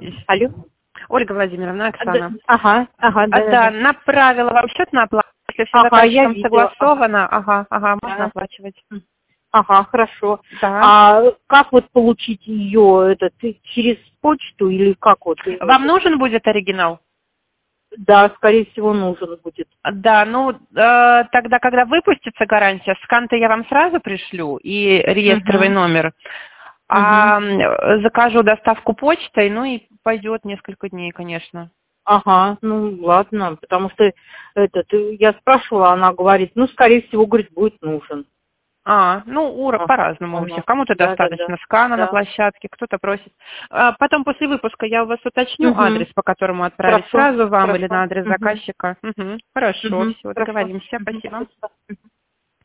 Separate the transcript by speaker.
Speaker 1: Алло.
Speaker 2: Ольга Владимировна, Оксана.
Speaker 1: Ага,
Speaker 2: Да, направила вам счет на оплату. Если все заказчиком согласовано, можно оплачивать.
Speaker 1: Ага, хорошо.
Speaker 2: Да.
Speaker 1: А как вот получить ее, через почту или как вот?
Speaker 2: Вам нужен будет оригинал?
Speaker 1: Да, скорее всего, нужен будет.
Speaker 2: Да, тогда, когда выпустится гарантия, скан-то я вам сразу пришлю и реестровый номер. Закажу доставку почтой, и пойдет несколько дней, конечно.
Speaker 1: Ага, ладно, потому что я спрашивала, она говорит, скорее всего, говорит, будет нужен.
Speaker 2: По-разному у всех. Кому-то достаточно скана на площадке, кто-то просит. Потом после выпуска я у вас уточню адрес, по которому отправить сразу вам или на адрес заказчика. Хорошо, все, договоримся. Спасибо.